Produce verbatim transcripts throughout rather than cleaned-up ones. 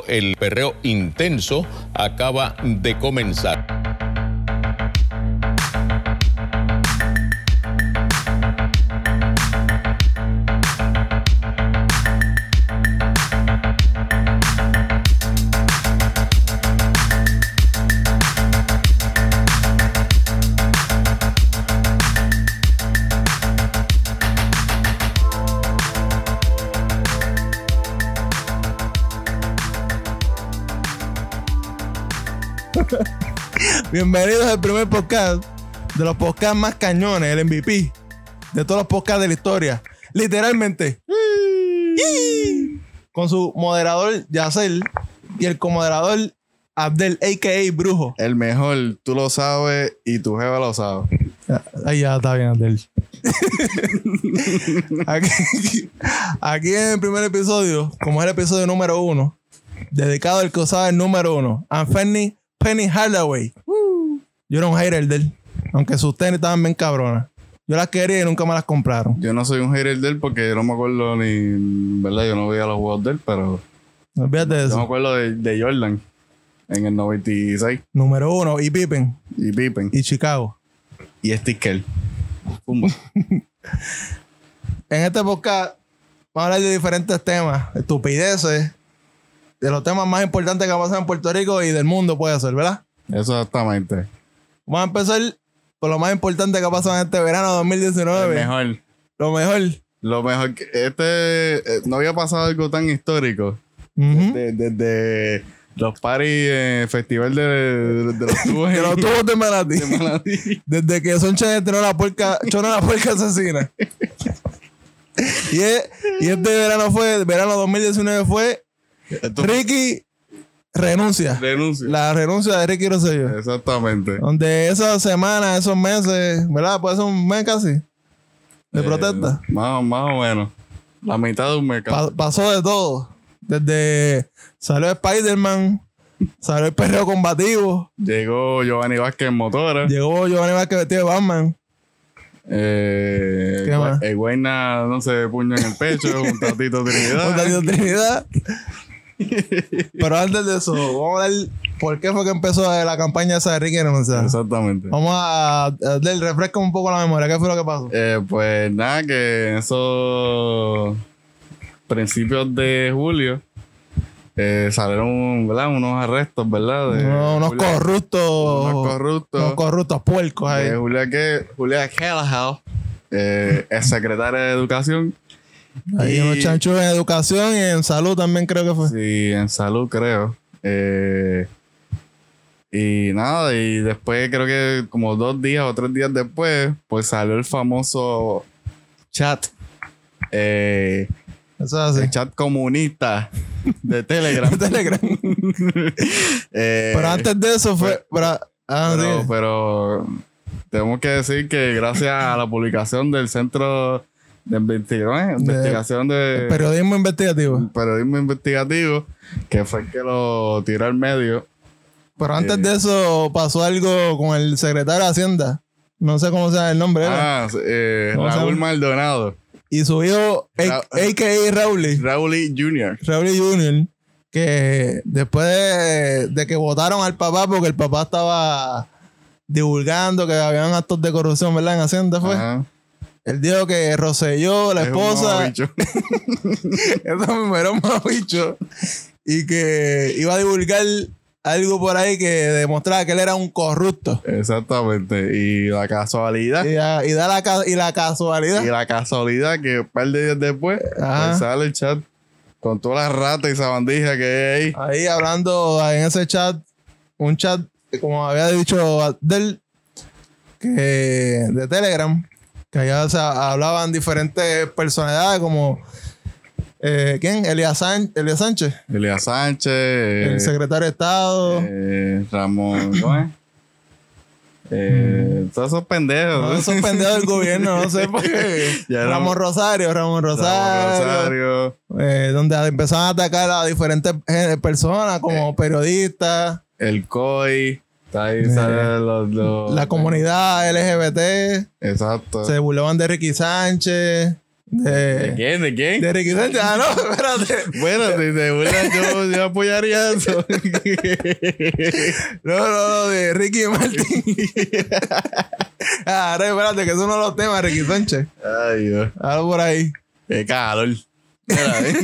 el perreo intenso acaba de comenzar. Bienvenidos al primer podcast de los podcasts más cañones, el M V P de todos los podcasts de la historia. Literalmente. Con su moderador Yacel y el comoderador Abdel, a k a. Brujo. El mejor, tú lo sabes y tu jeva lo sabe. Ahí ya está bien, Abdel. aquí, aquí en el primer episodio, como es el episodio número uno, dedicado al que sabe el número uno, Anthony Penny Hardaway. Yo era un hater de él, aunque sus tenis estaban bien cabronas. Yo las quería y nunca me las compraron. Yo no soy un hater de él porque no me acuerdo ni... ¿Verdad? Yo no veía los juegos de él, pero... No olvídate de eso. Yo me acuerdo de, de Jordan en el noventa y seis. Número uno, y Pippen. Y Pippen. Y Chicago. Y Sticker. Pumba. En este podcast vamos a hablar de diferentes temas, estupideces, de los temas más importantes que pasan en Puerto Rico y del mundo, puede ser, ¿verdad? Exactamente. Vamos a empezar por lo más importante que ha pasado en este verano dos mil diecinueve. El mejor. Lo mejor. Lo mejor que... Este... eh, no había pasado algo tan histórico. Uh-huh. Desde... desde los parties en el festival de, de, de los tubos. De los tubos de Manatí. De Manatí. Desde que Soncha entrenó la puerca... Chonó la puerca asesina. y, es, y este verano fue... Verano dos mil diecinueve fue... Esto, Ricky... Renuncia. Renuncia. La renuncia de Ricky Rosselló. Exactamente. Donde esas semanas, esos meses, ¿verdad? Puede ser un mes casi de Eh, protesta. Más, más o menos. La mitad de un mes. Pa- pasó de todo. Desde salió Spider-Man, salió el perreo combativo, Llegó Giovanni Vázquez en motora. llegó Giovanni Vázquez vestido de Batman. Eh, ¿Qué más? El Guayna, no sé, puño en el pecho, un Tatito Trinidad. Un Tatito Trinidad. Pero antes de eso, vamos a ver por qué fue que empezó la campaña esa de Ricky Renuncia. Exactamente. Vamos a, a darle refresca un poco la memoria. ¿Qué fue lo que pasó? Eh, pues nada, que en esos principios de julio eh, salieron, ¿verdad? Unos arrestos, ¿verdad? De No, unos Julia- corruptos. Unos corruptos. Unos corruptos puercos ahí. De Julia, que, Julia Kelleher, eh, es secretaria de Educación. Hay Y- unos chanchos en educación y en salud también creo que fue. Sí, en salud creo. Eh, y nada, y después creo que como dos días o tres días después, pues salió el famoso chat. Eh, Eso es así. el chat comunista de Telegram. Telegram. Eh, Pero antes de eso fue... Pero, ah, pero, sí. pero tenemos que decir que gracias a la publicación del Centro de Investigación, investigación de Periodismo investigativo. periodismo investigativo, que fue el que lo tiró al medio. Pero antes Eh. de eso pasó algo con el secretario de Hacienda. No sé cómo se llama el nombre. ¿era? Ah, eh, ¿Cómo se Raúl llama? Maldonado. Y su hijo, Ra- a k a. Raúl. Raúl junior Raúl junior Que después de, de que votaron al papá porque el papá estaba divulgando que habían actos de corrupción, ¿verdad? En Hacienda fue. Ajá. Él dijo que Rosselló, la Es un esposa... mamabicho. Eso mismo era un mamabicho. Y que iba a divulgar algo por ahí que demostraba que él era un corrupto. Exactamente. Y la casualidad. Y, a- y da la, ca- y la casualidad. Y la casualidad que un par de días después Ajá. pues sale el chat con todas las ratas y sabandijas que hay ahí. Ahí hablando en ese chat, un chat, como había dicho Abdel, que de Telegram, que allá se hablaban diferentes personalidades como eh, ¿quién? Elías San- Elías Sánchez, Elías Sánchez. el eh, secretario de Estado. eh, Ramón. ¿Cómo es? Eh, todos esos pendejos. No, esos pendejos del gobierno, no sé por qué. Ya no- Ramón Rosario, Ramón Rosario. Ramón Rosario. eh, donde empezaron a atacar a diferentes eh, personas como periodistas, El C O I. Está ahí, Eh, sale los, los- la comunidad L G B T. Exacto. Se burlaban de Ricky Sánchez. De, ¿De quién? ¿De quién? De Ricky Sánchez. Ah, no, espérate. Bueno, si se burlan, yo, yo apoyaría eso. No, no, no, de Ricky Martin. Ah, ahora espérate, que es uno de los temas, Ricky Sánchez. Ay, Dios. Ahora por ahí. Qué calor. Mira, ¿eh?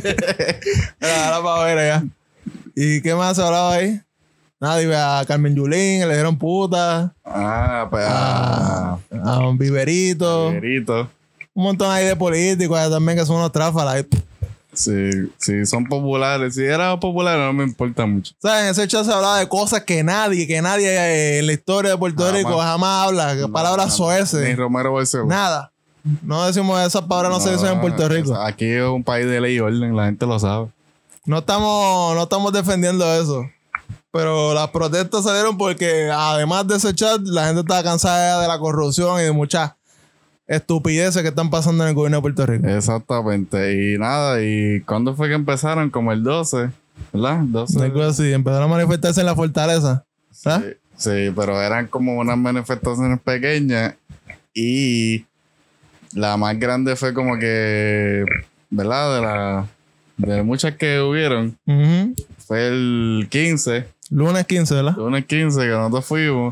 Mira, ahora para ver allá. ¿Y qué más se hablaba ahí? Nada, iba a Carmen Yulín, le dieron puta. Ah, pues A, a un Viverito. Viverito. Un montón ahí de políticos allá también que son unos tráfalas. ahí. Sí, sí, son populares. Si eran populares no me importa mucho. ¿Sabes? En ese chat se hablaba de cosas que nadie, que nadie eh, en la historia de Puerto Jamás. Rico jamás habla. Que No, palabras no, soeces. Ni Romero Barceló. Nada. No decimos esas palabras, no, se dicen en Puerto Rico. Aquí es un país de ley y orden, la gente lo sabe. No estamos, no estamos defendiendo eso. Pero las protestas salieron porque, además de ese chat, la gente estaba cansada de la corrupción y de muchas estupideces que están pasando en el gobierno de Puerto Rico. Exactamente. Y nada, ¿y cuándo fue que empezaron? Como el doce, ¿verdad? doce. Algo así. Empezaron a manifestarse en la fortaleza. ¿Ah? Sí, sí, pero eran como unas manifestaciones pequeñas y la más grande fue como que, ¿verdad? De la de muchas que hubieron, Uh-huh. fue el quince, Lunes quince, ¿verdad? lunes quince que nosotros fuimos,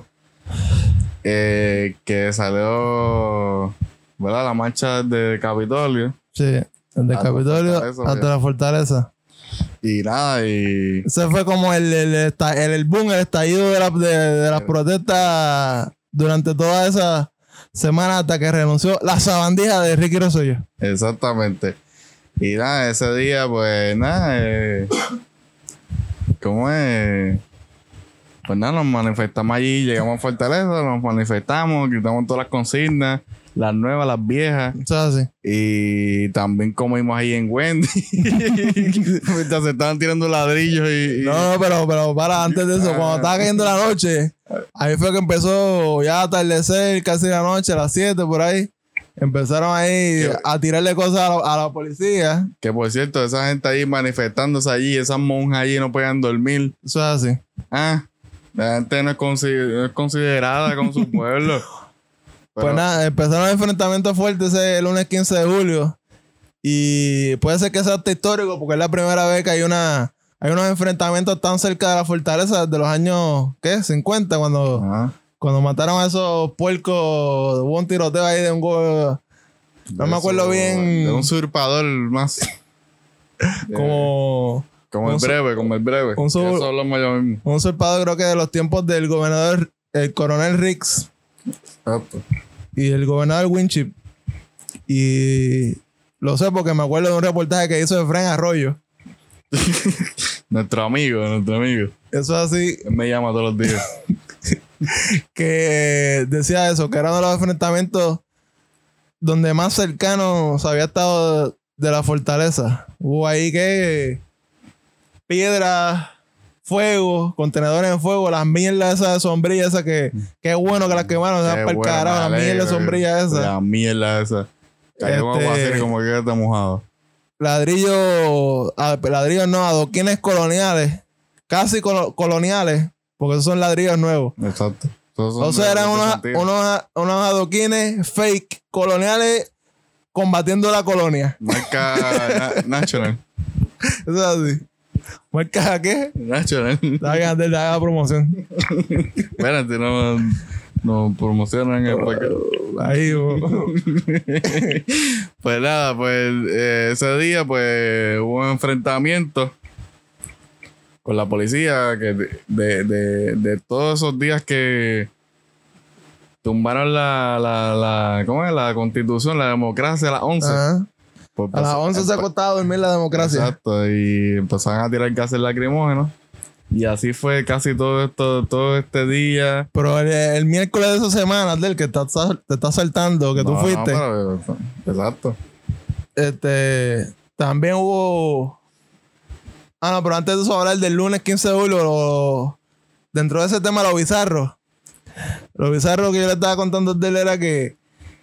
eh, que salió, ¿verdad? La marcha de Capitolio. Sí. Desde el Hasta Capitolio Fortaleza, hasta ya. la fortaleza. Y nada, y Ese fue como el, el, esta- el, el boom, el estallido de, la- de, de las protestas durante toda esa semana hasta que renunció la sabandija de Ricky Rosselló. exactamente. Y nada, ese día, pues nada, eh, ¿cómo es? Pues nada, nos manifestamos allí, llegamos a Fortaleza, nos manifestamos, quitamos todas las consignas, las nuevas, las viejas. Eso es así. Y también comimos ahí en Wendy. Mientras se estaban tirando ladrillos y. y- No, no, pero, pero para antes de eso, cuando estaba cayendo la noche, ahí fue que empezó ya a atardecer, casi la noche, a las siete por ahí. Empezaron ahí ¿Qué? a tirarle cosas a la, a la policía. Que por cierto, esa gente ahí manifestándose allí, esas monjas allí no podían dormir. Eso es así. Ah, la gente no es, consi- no es considerada con su pueblo. Pero- Pues nada, empezaron enfrentamientos fuertes ese lunes quince de julio. Y puede ser que sea hasta histórico porque es la primera vez que hay una hay unos enfrentamientos tan cerca de la fortaleza desde los años, ¿qué? cincuenta, cuando, Ajá. cuando mataron a esos puercos. Hubo un tiroteo ahí de un go- no me acuerdo Eso, bien. De un usurpador más. como Como el un su- breve, como el breve. un su- Que eso hablamos ya mismo. un usurpador, creo que de los tiempos del gobernador, el coronel Riggs Exacto. y el gobernador Winship. Y lo sé porque me acuerdo de un reportaje que hizo Efraín Arroyo. Nuestro amigo, nuestro amigo. Eso es así, Él me llama todos los días. que decía eso, que era uno de los enfrentamientos donde más cercano se había estado de la fortaleza. Hubo ahí que piedras, fuego, contenedores en fuego, las mierdas esas de sombrilla esas que qué bueno que las quemaron, o sea, Qué para el bueno, carajo, me las mierdas de alegro. sombrilla esas. La mierda esa. Cayó como Este- aguacero, como que está mojado. Ladrillos, ah, ladrillos no, adoquines coloniales, casi colo- coloniales, porque esos son ladrillos nuevos. Exacto. Esos son O sea, de- eran de unos, sentido. unos, unos adoquines fake coloniales combatiendo la colonia. Marca na- National. Eso es así. ¿Marca qué? National. Está bien, Andel, haga promoción. Espérate, no, no promocionan el podcast. Ahí, bo. Pues nada, pues eh, ese día pues hubo un enfrentamiento con la policía que de, de, de, de todos esos días que tumbaron la, la, la, ¿cómo es? La constitución, la democracia a las once. Ajá. Pues, A las once se acostaba a dormir la democracia. Exacto, y empezaron a tirar gases lacrimógenos. Y así fue casi todo esto, todo este día. Pero el, el miércoles de esa semana, Andel, que está- te está saltando, que tú No, no, fuiste. pero- exacto. Este, también hubo. Ah, no, pero antes de eso hablar del lunes quince de julio, lo- dentro de ese tema, lo bizarro. Lo bizarro que yo le estaba contando a él era que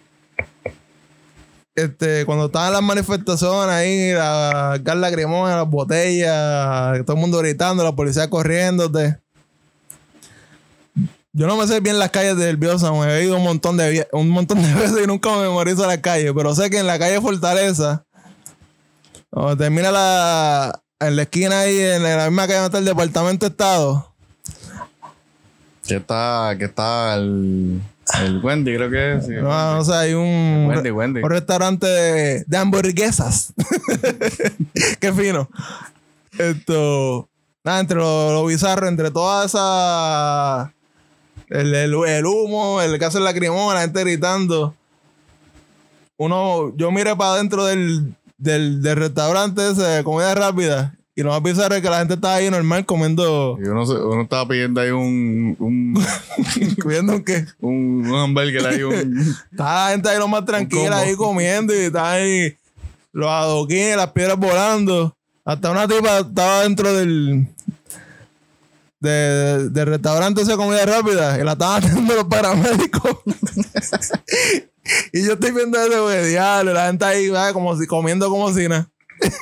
este, cuando estaban las manifestaciones ahí, la gas lacrimógena, las botellas, todo el mundo gritando, la policía corriéndote. Yo no me sé bien las calles del Viejo San Juan. He ido un montón de un montón de veces y nunca me memorizo las calles. Pero sé que en la calle Fortaleza, cuando termina la... En la esquina ahí, en la misma calle donde está el Departamento de Estado. Que está... Que está el... El Wendy, creo que es. Sí, no, no sé, hay un... Wendy, Wendy. Un restaurante de, de hamburguesas. Qué fino. Esto... Nada, entre lo, lo bizarro, entre toda esa... El, el, el humo, el caso del lacrimón, la gente gritando. Uno, yo miré para adentro del, del, del restaurante ese de comida rápida. Y lo más bizarro es que la gente estaba ahí normal comiendo. Y uno, uno estaba pidiendo ahí un. un ¿Comiendo un qué? Un, un hamburger ahí. Un, estaba la gente ahí lo más tranquila ahí comiendo. Y estaba ahí los adoquines, las piedras volando. Hasta una tipa estaba dentro del. De, del restaurante ese de comida rápida y la estaban haciendo los paramédicos. Y yo estoy viendo eso, güey, diablo, la gente ahí, ¿sabes? Como si comiendo como si nada.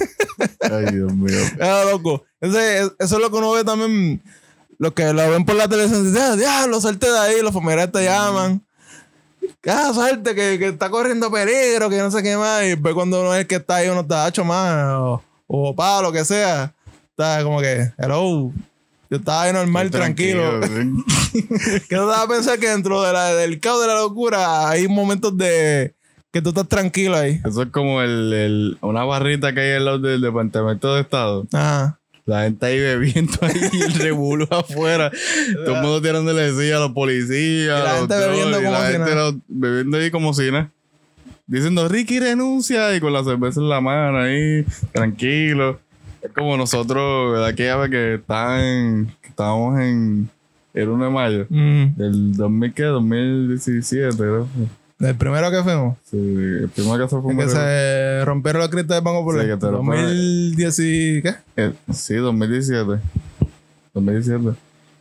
Ay, Dios mío. Era loco. Ese, eso es lo que uno ve también. Los que lo ven por la televisión dicen, diablo, salte de ahí, los familiares te llaman. Ah, salte, que, que está corriendo peligro, que no sé qué más. Y después cuando uno es el que está ahí, uno está hecho más, o, o pa, lo que sea. Está como que, hello. Yo estaba ahí normal, Estoy tranquilo. tranquilo ¿sí? Que no te vas a pensar que dentro de la, del caos de la locura hay momentos de que tú estás tranquilo ahí. Eso es como el, el, una barrita que hay al lado del Departamento de Estado. Ajá. La gente ahí bebiendo ahí y el revuelo afuera. Todo el mundo tirándole decía a los policías. Y la los gente bebiendo y como la si gente nada. lo- bebiendo ahí como si nada. Diciendo, Ricky renuncia. Y con la cerveza en la mano ahí, tranquilo. Es como nosotros, aquella vez que estaban, que estábamos en el uno de mayo. Mm. Del dos mil, ¿qué? dos mil diecisiete, creo. El primero que fuimos. Sí, el primero que se fue Es que un- se rompieron los cristales de Banco Popular. Sí, que te lo dos mil diez y... ¿Qué? Eh, sí, dos mil diecisiete. dos mil diecisiete.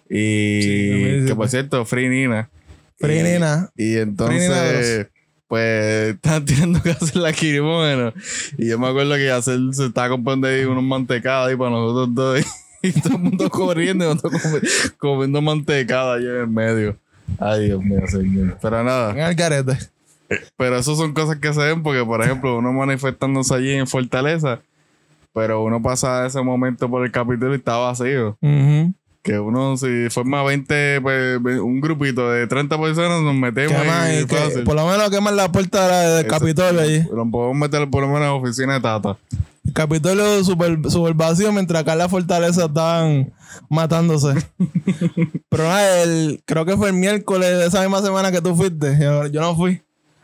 Y Sí, dos mil diecisiete. que por cierto, Free Nina. Free Y- Nina. Y Free Nina entonces, Bros. pues, están tirando gases lacrimógenos. Y yo me acuerdo que Yacel se estaba comprando ahí unos mantecados ahí para nosotros dos. Y todo el mundo corriendo y nosotros comi- comiendo mantecada allá en el medio. Ay, Dios mío, señor. Pero nada. En el carete. Pero eso son cosas que se ven porque, por ejemplo, uno manifestándose allí en Fortaleza, pero uno pasa ese momento por el Capitolio y está vacío. Ujú. Que uno, si forma veinte, pues ve- un grupito de treinta personas, nos metemos Queman ahí y que- fácil. por lo menos queman la puerta de la- del Eso- Capitolio allí. Nos podemos meter por lo menos en la oficina de Tata. El Capitolio super, super vacío mientras acá en la fortaleza estaban matándose. Pero nada, el, creo que fue el miércoles de esa misma semana que tú fuiste. Yo, yo no fui.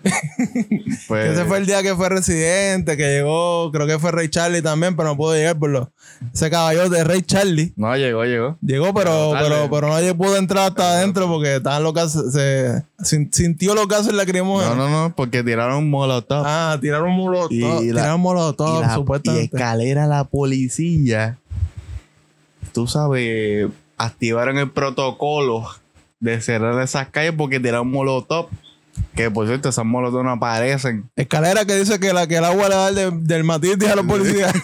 Pues, Ese fue el día que fue Residente, que llegó, creo que fue Ray Charlie también, pero no pudo llegar por lo. Ese caballero de Ray Charlie. No, llegó, llegó. Llegó, pero, Pero tarde. pero, pero nadie pudo entrar hasta adentro porque estaban los gases, se sin- sintió los gases lacrimógenos. No, no, no, porque tiraron molotov. Ah, tiraron molotov. Y la- Tiraron molotov, y, la, y supuestamente. escalera la policía, tú sabes, activaron el protocolo de cerrar esas calles porque tiraron molotov. Que por cierto, esas molotov no aparecen. Escalera que dice que, la, que el agua le da de- del matitis a los policías.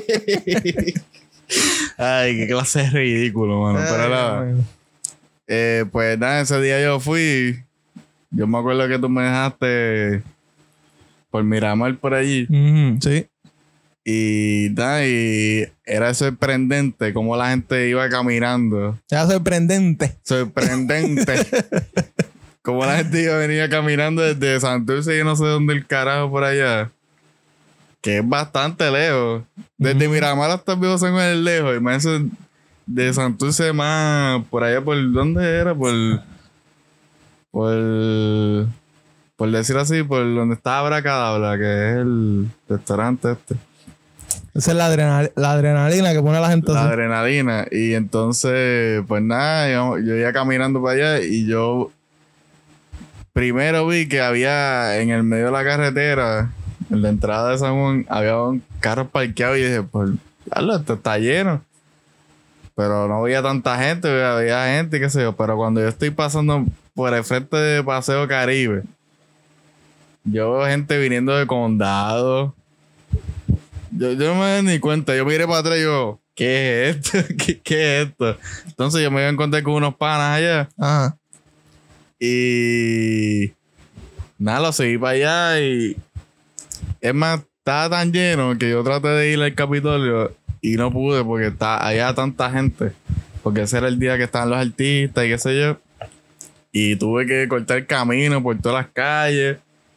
Ay, qué clase de ridículo, mano. Pero nada. Eh, pues nada, ese día yo fui. Yo me acuerdo que tú me dejaste por Miramar por allí. Ujú, sí. Y nada, y era sorprendente cómo la gente iba caminando. Era sorprendente. Sorprendente. Cómo la gente iba venía caminando desde Santurce y no sé dónde el carajo por allá. Que es bastante lejos. Desde Ujú. Miramar hasta el Viejo San Juan es lejos. Imagínense de Santurce más por allá, por ¿dónde era? Por. Por. Por decir así, por donde está Abracadabra, que es el restaurante este. Esa es la, adrenal- la adrenalina que pone a la gente La así. adrenalina. Y entonces, pues nada, yo, yo iba caminando para allá y yo primero vi que había en el medio de la carretera, en la entrada de San Juan, había un carro parqueado y dije, pues, diablo, esto está lleno. Pero no había tanta gente, había gente, qué sé yo. Pero cuando yo estoy pasando por el frente de Paseo Caribe, yo veo gente viniendo de condado. Yo, yo no me doy ni cuenta. Yo miré para atrás y yo, ¿qué es esto? ¿Qué, qué es esto? Entonces yo me iba a encontrar con unos panas allá. Ajá. Y nada, lo seguí para allá y es más, estaba tan lleno que yo traté de ir al Capitolio y no pude porque está, había tanta gente. Porque ese era el día que estaban los artistas y qué sé yo. Y tuve que cortar el camino por todas las calles.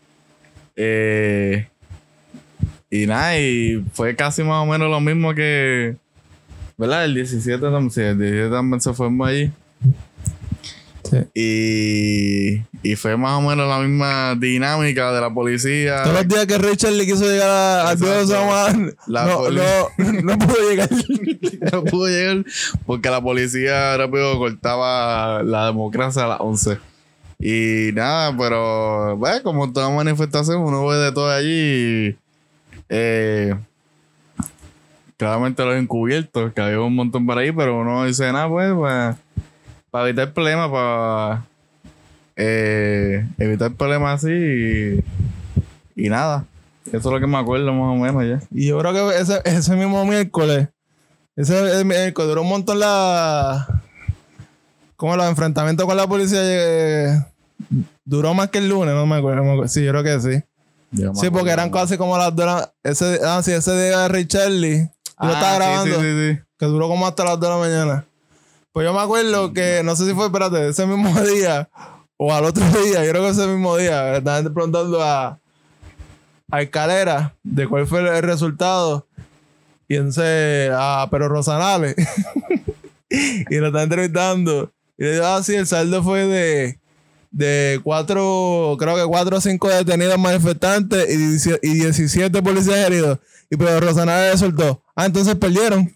Eh, y nada, y fue casi más o menos lo mismo que... ¿Verdad? El diecisiete también, sí, el diecisiete también se formó allí. Sí. Y, y fue más o menos la misma dinámica de la policía. Todos los días que Richard le quiso llegar a- al viejo San Juan, La no, poli- no, no pudo llegar. No pudo llegar porque la policía rápido cortaba la democracia a las once. Y nada, pero bueno, como toda manifestación, uno ve de todo allí. Y, eh, claramente los encubiertos, que había un montón por ahí, pero uno no dice nada, pues, para, para evitar problemas, para eh, evitar problemas así. Y, y nada, eso es lo que me acuerdo más o menos ya. Y yo creo que ese, ese mismo miércoles, ese miércoles duró un montón la... Como los enfrentamientos con la policía. eh, duró más que el lunes, no me acuerdo. no me acuerdo. Sí, yo creo que sí. Yo me Sí, porque acuerdo. eran casi como las dos de la... Ese, ah, sí, ese día de Ray Charlie. Yo lo estaba Ah, sí, grabando. sí, sí, sí. Que duró como hasta las dos de la mañana. Pues yo me acuerdo que, no sé si fue, espérate, ese mismo día o al otro día, yo creo que ese mismo día, le estaban preguntando a, a Escalera de cuál fue el resultado. Y entonces, a Pero Rosanales. Y lo están entrevistando. Y le digo, ah, sí, el saldo fue de, de cuatro, creo que cuatro o cinco detenidos manifestantes y dieci- y diecisiete policías heridos. Y Pero Rosanales le soltó, ah, entonces perdieron.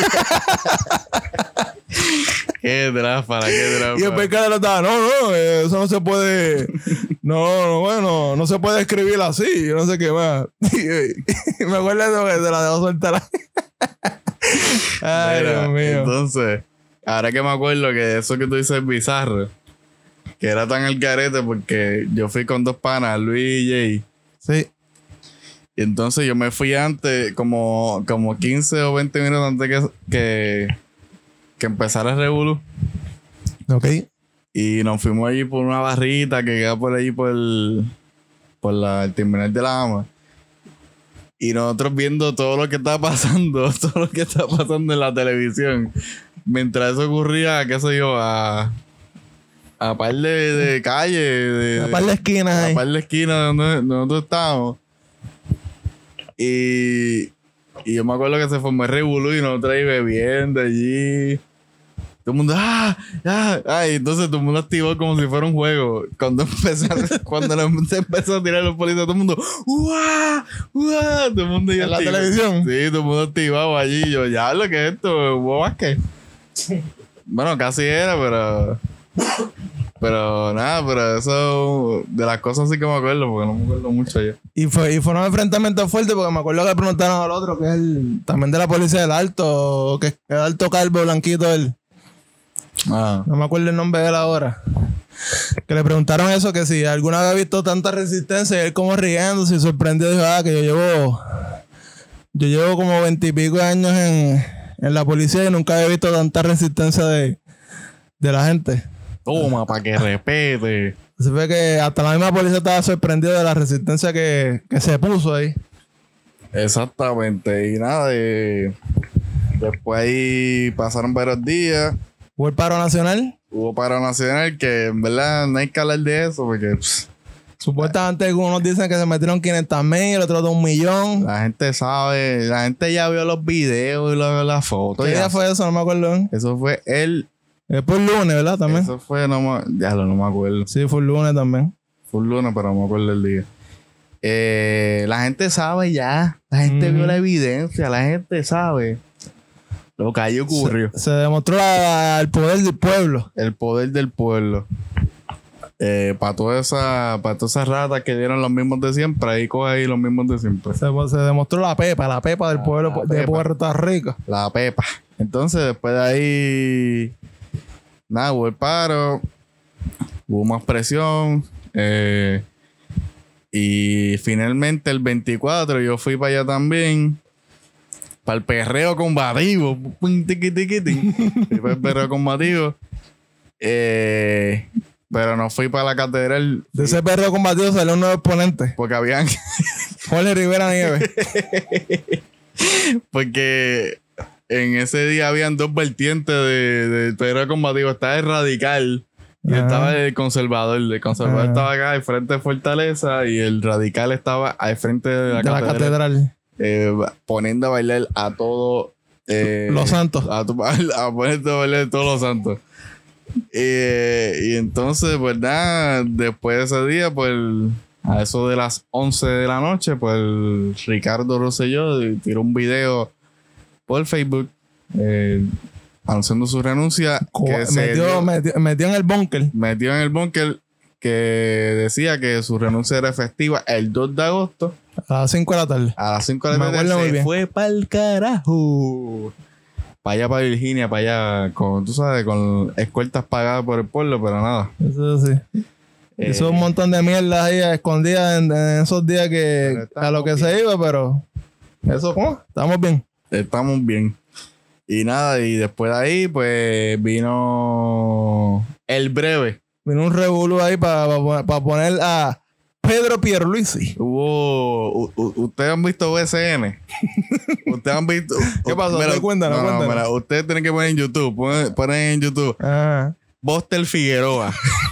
Qué tráfala, qué Y tráfala. el pescadero estaba, no, no, eh, eso no se puede, no, no, bueno, no se puede escribir así, yo no sé qué más. Y, y me acuerdo de eso que se la dejó soltar. Ay, Mira, Dios mío. entonces, ahora que me acuerdo que eso que tú dices es bizarro, que era tan el garete porque yo fui con dos panas, Luis y Jay, Sí, y entonces yo me fui antes, como, como quince o veinte minutos antes que, que, que empezara el revolú. ok. Y nos fuimos allí por una barrita que queda por allí por el, por la, el terminal de la ama. Y nosotros viendo todo lo que está pasando, todo lo que está pasando en la televisión. Mientras eso ocurría, qué sé yo, a, a par de, de calle, de, A par de esquinas a ahí. par de esquinas donde, donde nosotros estábamos. Y, y yo me acuerdo que se formó el revolú y nosotros ahí bebiendo allí. Todo el mundo, ah, ah, ah, y entonces todo el mundo activó como si fuera un juego. Cuando empezaron, cuando se empezó a tirar los policías, todo el mundo, ¡uah! ¡uah! Todo el mundo ya ¿En la activó. televisión? Sí, todo el mundo activado allí. Y yo, ya lo que es esto, hubo básquet. Bueno, casi era, pero. Pero nada, pero eso de las cosas sí que me acuerdo, porque no me acuerdo mucho ya. Y fue, y fue un enfrentamiento fuerte porque me acuerdo que le preguntaron al otro, que es el, también de la policía del Alto, que es el Alto Calvo, blanquito él. Ah. No me acuerdo el nombre de él ahora. Que le preguntaron eso, que si alguna vez había visto tanta resistencia, y él como riéndose y sorprendido dijo, ah, que yo llevo yo llevo como veintipico de años en, en la policía y nunca había visto tanta resistencia de, de la gente. Toma, para que respete. Así fue que hasta la misma policía estaba sorprendida de la resistencia que, que se puso ahí. Exactamente. Y nada, de... después ahí pasaron varios días. Hubo el paro nacional. Hubo paro nacional que en verdad no hay que hablar de eso porque pss, Supuestamente algunos dicen que se metieron quinientos mil, otros de un millón. la gente sabe, la gente ya vio los videos y la- las fotos. ¿Qué ya día fue eso? No me acuerdo. Eso fue el... Es por lunes, ¿verdad? También. Eso fue, no me, ya lo no me acuerdo. Sí, fue el lunes también. Fue un lunes, pero no me acuerdo el día. Eh, la gente sabe ya. La gente Mm. vio la evidencia. La gente sabe lo que ahí ocurrió. Se demostró la- el poder del pueblo. El poder del pueblo. Eh, para todas esas para todas esas ratas que dieron los mismos de siempre, ahí coge ahí los mismos de siempre. Se, se demostró la pepa, la pepa del pueblo la de pepa. Puerto Rico. La pepa. Entonces, después de ahí, nada, hubo el paro, hubo más presión. eh, y finalmente, el veinticuatro, yo fui para allá también. Para el perreo combativo. Pum, tiqui, tiqui, tiqui. Fui para el perreo combativo. Eh, Pero no fui para la catedral. De ese perro combatido salió un nuevo exponente. Porque habían... Jorge Rivera Nieves. Porque en ese día habían dos vertientes de, de perro combativo. Estaba el radical y Ajá. estaba el conservador. El conservador Ajá. estaba acá al frente de Fortaleza y el radical estaba al frente de la De la catedral. catedral. eh, poniendo a bailar a todos eh, Los santos. A, tu- a ponerte a bailar a todos los santos. Eh, y entonces, pues nada, después de ese día, pues a eso de las once de la noche, pues Ricardo Rosselló tiró un video por Facebook eh, anunciando su renuncia. Que se Metió, dio- metió, metió en el búnker. metió en el búnker que decía que su renuncia era efectiva el dos de agosto A las cinco de la tarde. a las cinco de la Me tarde. acuerdo muy Se bien. fue pa'l carajo. Para allá, para Virginia, para allá, con, tú sabes, con escoltas pagadas por el pueblo, pero nada. Eso sí. Eh, Hizo un montón de mierda ahí escondidas en, en esos días que Pero estamos a lo que bien. se iba, pero eso, ¿cómo? Estamos bien. Estamos bien. Y nada, y después de ahí, pues vino el breve. Vino un revolú ahí para poner a Pedro Pierluisi. Hubo. u- u- ¿Ustedes han visto B S N? ¿Ustedes han visto? ¿Qué pasó? Mira, Cuéntanos, no, no, cuéntanos. mira, ustedes tienen que poner en YouTube. Ponen, ponen en YouTube. Ajá. Buster Figueroa.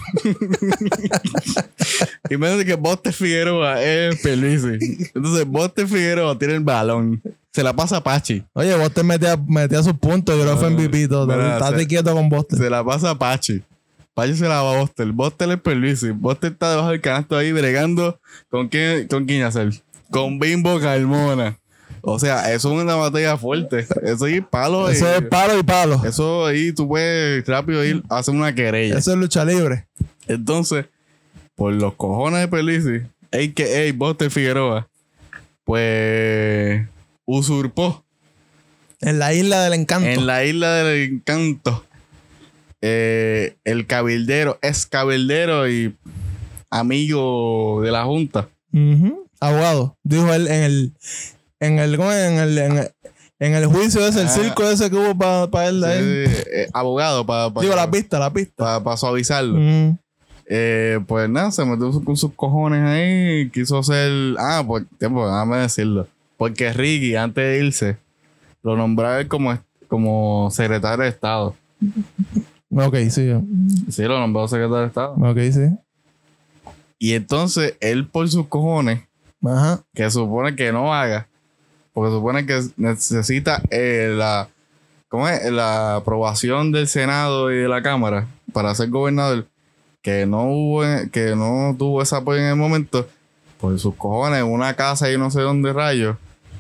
Imagínate que Buster Figueroa es Pierluisi. Entonces, Buster Figueroa tiene el balón. Se la pasa a Pachi. Oye, Buster metía, metía sus puntos. Yo creo que fue Ah, M V P todo. mira, Estate se- quieto con Buster. Se la pasa a Pachi. Pachi se la va a Buster. Buster es Pierluisi. Buster está debajo del canasto ahí bregando. ¿Con quién, con quién hacer? Con Bimbo Carmona. O sea, eso es una batalla fuerte. Eso es palo. Eso y- es palo y palo. Eso ahí tú puedes rápido ir a hacer una querella. Eso es lucha libre. Entonces, por los cojones de Pierluisi, a k a. Buster Figueroa, pues usurpó En la isla del encanto. en la isla del encanto eh, el cabildero, ex cabildero y amigo de la junta. Ujú. Abogado. Dijo él en el. En el, ¿cómo es? En el, en el, en el juicio ese, el Ah. circo ese que hubo para él. Sí, ahí. eh, abogado para Digo, la pista, la pista. suavizarlo. Mm. Eh, pues nada, se metió su- con sus cojones ahí. Quiso hacer. Ah, pues tiempo, déjame decirlo. Porque Ricky, antes de irse, lo nombró a él como, como secretario de Estado. Ok, sí. Sí, lo nombró secretario de Estado. Ok, sí. Y entonces, él por sus cojones, Ajá. que supone que no haga, porque supone que necesita eh, la, ¿cómo es? La aprobación del Senado y de la Cámara para ser gobernador, que no hubo, que no tuvo ese apoyo en el momento, por sus cojones, una casa y no sé dónde rayos,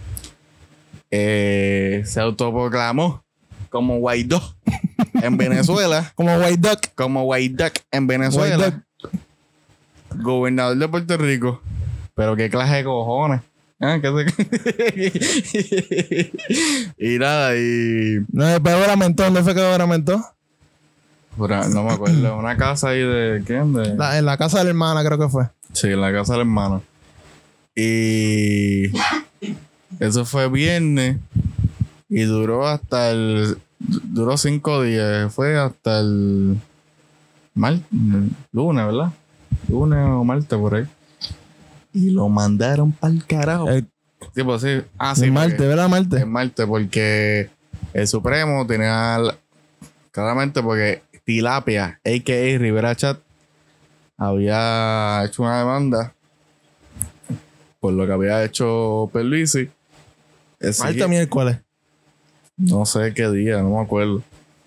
eh, se autoproclamó como Guaidó en Venezuela, Como White Duck. como Guaidó en Venezuela, White gobernador de Puerto Rico. Pero qué clase de cojones. Ah, ¿qué se- y nada, y No, después juramentó. ¿Dónde fue que juramentó? Pura- no me acuerdo, una casa ahí de ¿quién? De, La- en la casa de la hermana, creo que fue. sí, en la casa del hermano. Y eso fue viernes y duró hasta el duró cinco días, fue hasta el mar, lunes, ¿verdad? Lunes o martes por ahí. Y lo mandaron para el carajo. El, Sí, pues sí. Ah, sí. el porque- martes, ¿verdad? Martes. En Marte, porque el Supremo tenía la- claramente porque Tilapia, a k a. Rivera Chat, había hecho una demanda por lo que había hecho Pierluisi. Ese- Martes, miércoles. no sé qué día, no me acuerdo.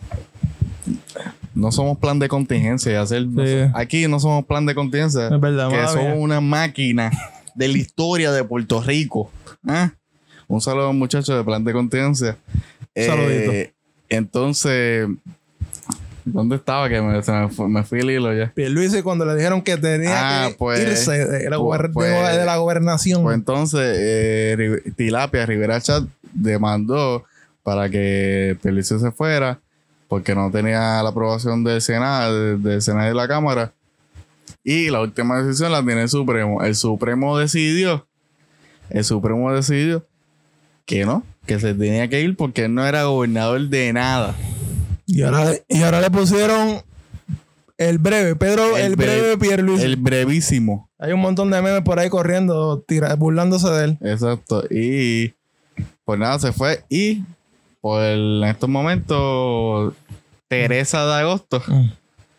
No somos plan de contingencia y hacer no Sí. so- aquí no somos plan de contingencia, Es verdad, que mala somos mía. una máquina de la historia de Puerto Rico. ¿Ah? Un saludo muchachos de plan de contingencia. Saludito. Entonces, ¿dónde estaba? Que me, se me, fue, me fui el hilo ya. Pierluisi cuando le dijeron que tenía Ah, que pues, irse de la, pues, gober- pues, de la gobernación. Pues entonces, eh, Ri- Tilapia, Rivera Chat, demandó para que Pierluisi se fuera porque no tenía la aprobación del Senado, del Senado y de la Cámara. Y la última decisión la tiene el Supremo. El Supremo decidió, el Supremo decidió que no, que se tenía que ir porque él no era gobernador de nada. Y ahora, y ahora le pusieron El breve, Pedro, el, el breve bre- Pierluisi. El brevísimo. Hay un montón de memes por ahí corriendo, tira, burlándose de él. Exacto. Y pues nada, se fue. Y por en estos momentos, Teresa de Agosto, Mm.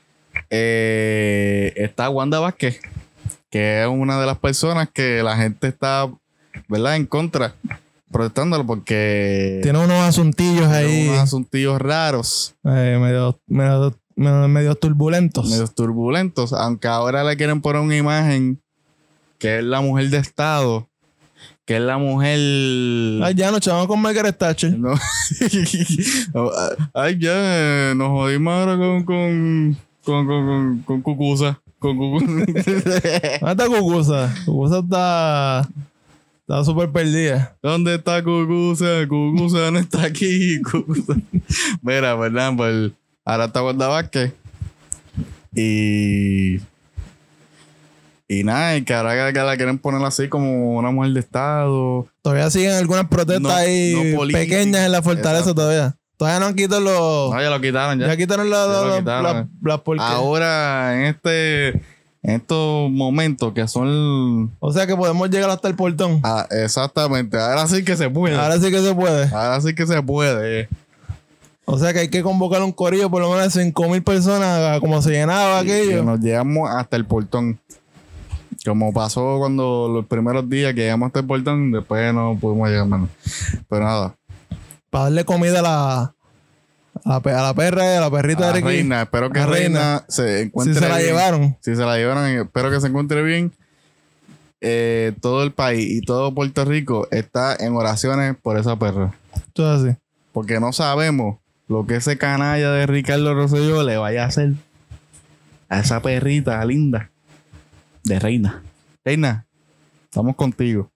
eh, está Wanda Vázquez, que es una de las personas que la gente está, ¿verdad?, en contra, protestándolo porque Tiene unos asuntillos tiene ahí, unos asuntillos raros, eh, medio, medio, medio, medio turbulentos. medios turbulentos, aunque ahora le quieren poner una imagen que es la mujer de Estado, que es la mujer... Ay, ya nos chavamos con Margaret Thatcher. No. Ay, ya, eh, nos jodimos ahora con con con con, con, con Cucusa. Con Cucusa. ¿Dónde está Cucusa? Cucusa está... Está súper perdida. ¿Dónde está Cucusa? Cucusa no está aquí. Cucusa. Mira, ¿verdad? Pues ahora está Wanda Vázquez. Y... Y nada, y que ahora que la quieren poner así como una mujer de Estado. Todavía siguen algunas protestas No- ahí no políticas. pequeñas en la fortaleza. Exacto. Todavía. Todavía no han quitado los... No, ya lo quitaron ya. ya quitaron las Ya lo la, quitaron. la, la porquerías. Ahora, en este... En estos momentos que son... O sea que podemos llegar hasta el portón. Ah, exactamente. Ahora sí que se puede. Ahora, Ahora sí que se puede. sí que se puede. O sea que hay que convocar un corillo por lo menos de cinco mil personas, como se llenaba Y que aquello. nos llegamos hasta el portón. Como pasó cuando los primeros días que llegamos hasta el portón, después no pudimos llegar más. Pero nada. Para darle comida a la, a la, pe- a la perra, a la perrita A de Ricky. Reina, espero que A Reina, Reina. se Si encuentre se la bien. llevaron. Si se la llevaron, espero que se encuentre bien. Eh, todo el país y todo Puerto Rico está en oraciones por esa perra. Todo así. Porque no sabemos lo que ese canalla de Ricardo Rosselló le vaya a hacer a esa perrita linda de Reina. Reina, estamos contigo.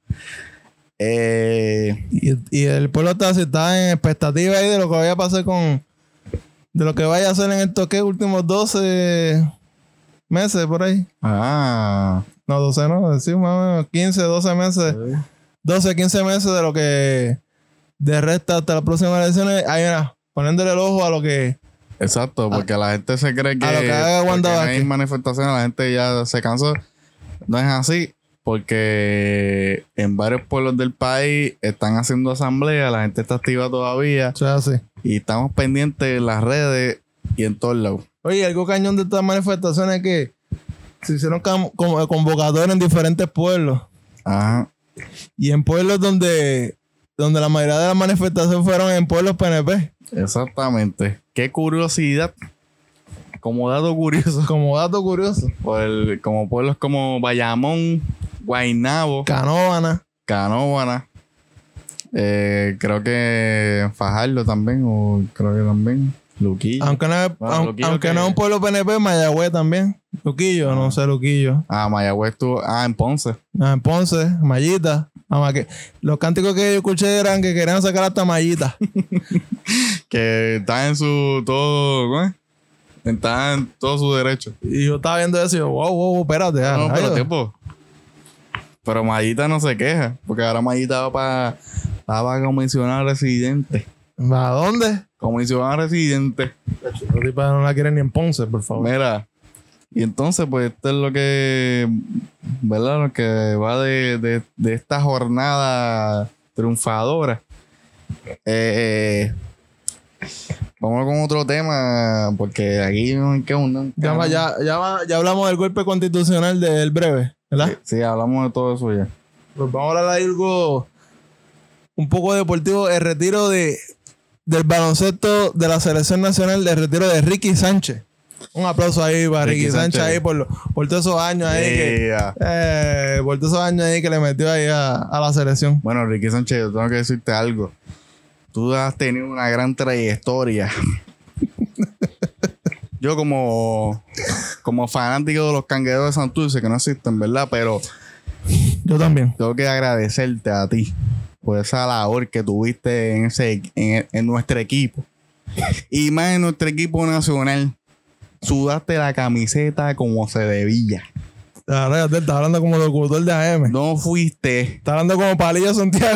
Eh, Y, y el pueblo está, así, está en expectativa ahí de lo que vaya a pasar con... De lo que vaya a hacer en estos ¿qué? Últimos doce meses por ahí. ah, No, doce no. Sí, más o menos quince, doce meses. doce, quince meses de lo que... De resta hasta las próximas elecciones. Ahí mira, poniéndole el ojo a lo que... exacto, porque la gente se cree que, a lo que haga porque Wanda no hay Vázquez. manifestaciones, la gente ya se cansó. No es así, porque en varios pueblos del país están haciendo asamblea, la gente está activa todavía O sea, así. y estamos pendientes en las redes y en todos lados. Oye, algo cañón de estas manifestaciones es que se hicieron cam- como convocatorias en diferentes pueblos. Ajá. Y en pueblos donde, donde la mayoría de las manifestaciones fueron en pueblos P N P. Exactamente. Qué curiosidad. Como dato curioso. Como dato curioso. Por el- como pueblos como Bayamón, Guaynabo, Canóvana. Canóvana. Eh, creo que Fajardo también. O creo que también. Luquillo. Aunque no es, Bueno, aun- Luquillo aunque que- no es un pueblo P N P, Mayagüez también. Luquillo, no sé, Luquillo. Ah, Mayagüez estuvo. Ah, en Ponce. Ah, en Ponce, Mallita. Ama que, los cánticos que yo escuché eran que querían sacar hasta Mallita. Que está en su todo. ¿cómo es? Está en todo su derecho. Y yo estaba viendo eso y yo, wow, wow, wow, espérate. ah, No, pero rayos. tipo. Pero Mayita no se queja. Porque ahora Mayita va para. Va para comisionado residente. ¿A dónde? Comisionado residente. Los tipos no la quieren ni en Ponce, por favor. Mira. Y entonces, pues, esto es lo que. ¿Verdad? Lo que va de, de, de esta jornada triunfadora. Eh, vamos con otro tema. Porque aquí no hay que un. Ya, va- ya, ya, va- ya hablamos del golpe constitucional del breve, ¿verdad? Sí, hablamos de todo eso ya. Pues vamos a hablar de algo un poco deportivo. El retiro de, del baloncesto de la selección nacional, el retiro de Ricky Sánchez. Un aplauso ahí para Ricky, Ricky Sánchez, Sánchez. ahí por, lo- por todos esos años ahí que, Yeah. eh, por todos esos años ahí que le metió ahí a, a la selección. Bueno, Ricky Sánchez, yo tengo que decirte algo. Tú has tenido una gran trayectoria. Yo como, como fanático de los cangueros de Santurce, que no existen, ¿verdad? Pero Yo también. tengo que agradecerte a ti por esa labor que tuviste en, ese, en, en nuestro equipo. Y más en nuestro equipo nacional. Sudaste la camiseta como se debía. La verdad, te está hablando como locutor de A M. No fuiste, Está hablando como Palillo Santiago.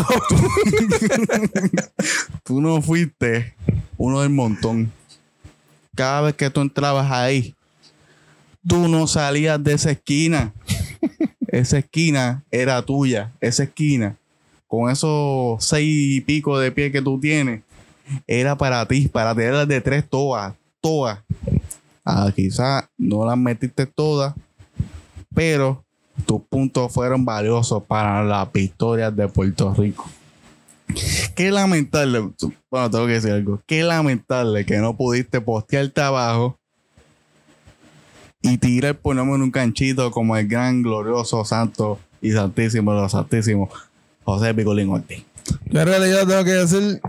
tú no fuiste uno del montón. Cada vez que tú entrabas ahí, tú no salías de esa esquina. Esa esquina era tuya. Esa esquina, con esos seis y pico de pie que tú tienes, era para ti, para tenerlas de tres todas, todas. Ah, quizás no las metiste todas, pero tus puntos fueron valiosos para las victorias de Puerto Rico. Qué lamentable, bueno, tengo que decir algo. Qué lamentable que no pudiste postearte abajo y tirar por lo menos un canchito como el gran, glorioso, santo y santísimo de los santísimos José Picolín Ortiz. Yo en realidad tengo que decir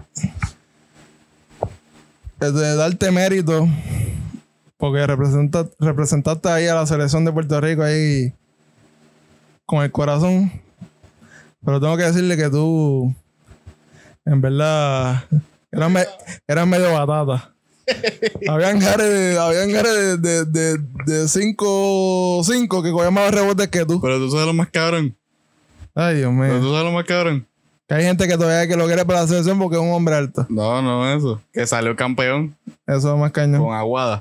de darte mérito porque representa, representaste ahí a la selección de Puerto Rico ahí con el corazón. Pero tengo que decirle que tú en verdad eras, me, eras medio batata. Habían jares habían jares de, de, de cinco cinco que cogían más rebotes que tú. Pero tú sabes lo más cabrón. Ay, Dios mío. Pero tú sabes lo más cabrón. Que hay gente que todavía que lo quiere para la selección porque es un hombre alto. No, no eso. Que salió campeón. Eso es más cañón. Con Aguada.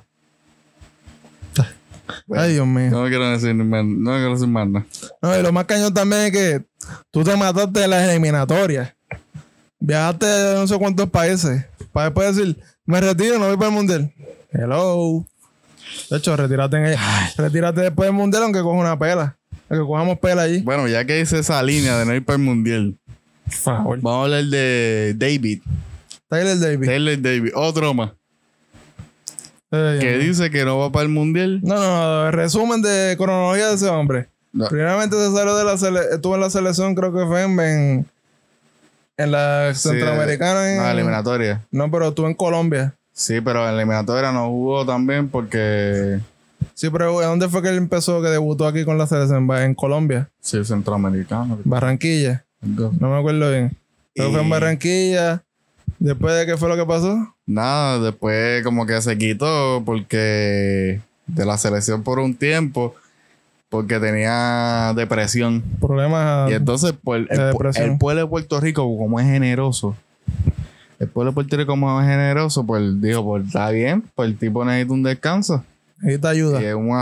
Bueno, ay, Dios mío. No quiero decir, no quiero decir más nada. No, y lo más cañón también es que tú te mataste en las eliminatorias. Viajaste a no sé cuántos países. Para después decir, me retiro, no voy para el mundial. Hello. De hecho, retírate, en el, retírate después del mundial, aunque coja una pela. Aunque cojamos pela allí. Bueno, ya que hice esa línea de no ir para el mundial, por favor. Vamos a hablar de David. Taylor Davis. Taylor David. Otro más. Ay, que no. dice que no va para el mundial. No, no, resumen de cronología de ese hombre. No. Primeramente se salió de la sele estuvo en la selección, creo que fue en, en, en la Sí, centroamericana. En, no, eliminatoria. no, pero estuvo en Colombia. Sí, pero en la eliminatoria no jugó también porque... Sí, pero ¿dónde fue que él empezó, que debutó aquí con la selección? En Colombia. Sí, centroamericano. Barranquilla. No me acuerdo bien. Pero Y- fue en Barranquilla. Después de qué fue lo que pasó. Nada, después como que se quitó porque de la selección por un tiempo porque tenía depresión. Problemas. Y entonces pues, de el, pu- depresión. el pueblo de Puerto Rico, como es generoso, el pueblo de Puerto Rico como es generoso, pues dijo, pues está bien, pues el tipo necesita un descanso. Ahí te ayuda. Y es un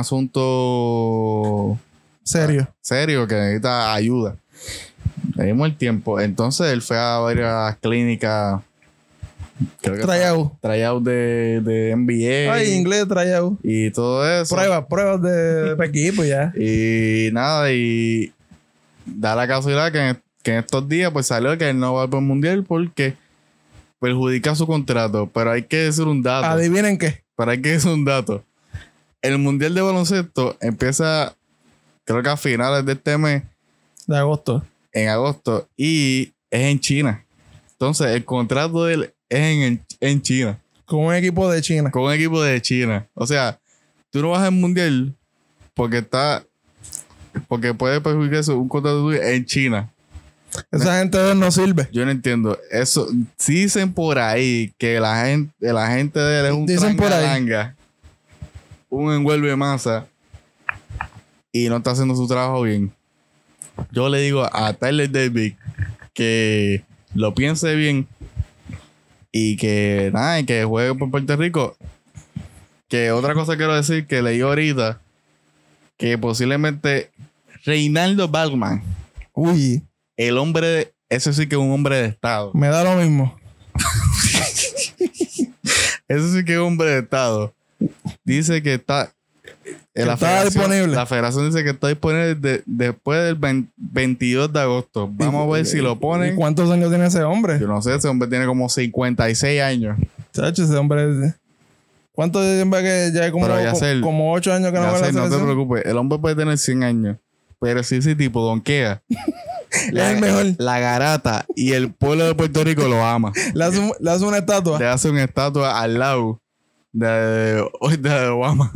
asunto Serio. serio que necesita ayuda. Le dimos el tiempo. Entonces él fue a varias clínicas. Creo que Tryout. tryout de, de N B A. Ay, inglés tryout. Y todo eso. Pruebas, pruebas de, de equipo ya. Y nada, y da la casualidad que en, que en estos días pues salió que él no va para el mundial porque perjudica su contrato. Pero hay que decir un dato. Adivinen qué. Pero hay que decir un dato. El mundial de baloncesto empieza, creo que a finales de este mes, De agosto. en agosto, y es en China. Entonces, el contrato de él es en, en China, Con un equipo de China. con un equipo de China. O sea, tú no vas al mundial porque está, porque puede perjudicar eso, un contrato tuyo en China. Esa gente de él no sirve. Yo no entiendo. Eso, dicen por ahí que la gente, la gente de él es un Dicen por ahí. trangalanga, un envuelve masa, y no está haciendo su trabajo bien. Yo le digo a Tyler Davis que lo piense bien y que nada, y que juegue por Puerto Rico. Que otra cosa quiero decir que leí ahorita, que posiblemente Reinaldo Bachman, Uy, el hombre, de, ese sí que es un hombre de Estado. me da lo mismo. Ese sí que es un hombre de Estado. Dice que está... Que la está federación- disponible. La federación dice que está disponible de- después del veinte veintidós de agosto. Vamos a ver si lo ¿Y ponen. cuántos años tiene ese hombre? Yo no sé, ese hombre tiene como cincuenta y seis años. Chacho, ese hombre. ¿Cuántos tiempo que ya hay como, Pero ya como, sé el- como ocho años que no Ya va a la sé, no te selección? preocupes. El hombre puede tener cien años. Pero si ese tipo donquea, Es el mejor. la garata y el pueblo de Puerto Rico lo ama. Le hace, un- le hace una estatua. Le hace una estatua al lado de, de, de Obama.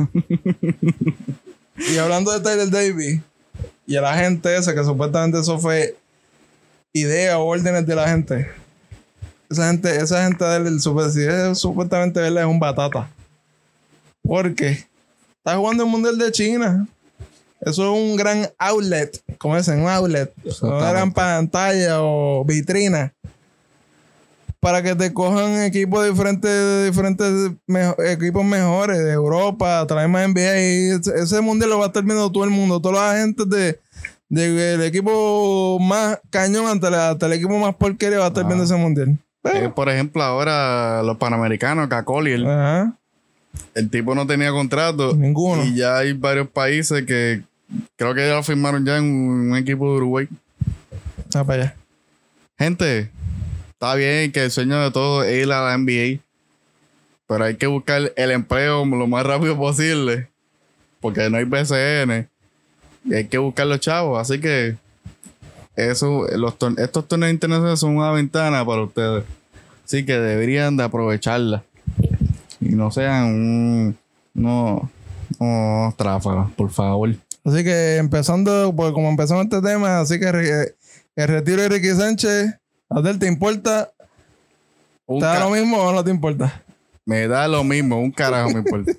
Y hablando de Tyler Davis y a la gente esa, que supuestamente eso fue idea o órdenes de la gente. Esa gente, esa gente de él, sup- si es- supuestamente él es un batata. Porque está jugando el Mundial de China. Eso es un gran outlet, como dicen, un outlet. Una gran pantalla o vitrina para que te cojan equipos de diferentes, de diferentes mejo- equipos mejores de Europa, traer más N B A y ese, ese mundial lo va a estar viendo todo el mundo, toda la gente de, de el equipo más cañón ante, la, ante el equipo más porquería va a estar Ah. viendo ese mundial. Eh, por ejemplo, ahora los panamericanos, Cacoliel, Ajá. el tipo no tenía contrato. Ninguno. Y ya hay varios países que creo que ya lo firmaron ya en un, un equipo de Uruguay. Ah, para allá. Gente, está bien que el sueño de todos es ir a la N B A. Pero hay que buscar el empleo lo más rápido posible. Porque no hay B C N. Y hay que buscar los chavos. Así que eso, los tor- estos torneos internacionales son una ventana para ustedes. Así que deberían de aprovecharla. Y no sean un... No... No, tráfagas, por favor. Así que empezando, pues como empezamos este tema, así que re- el retiro de Ricky Sánchez, ¿a ti te importa? Un ¿Te da ca- lo mismo o no te importa? Me da lo mismo, un carajo me importa.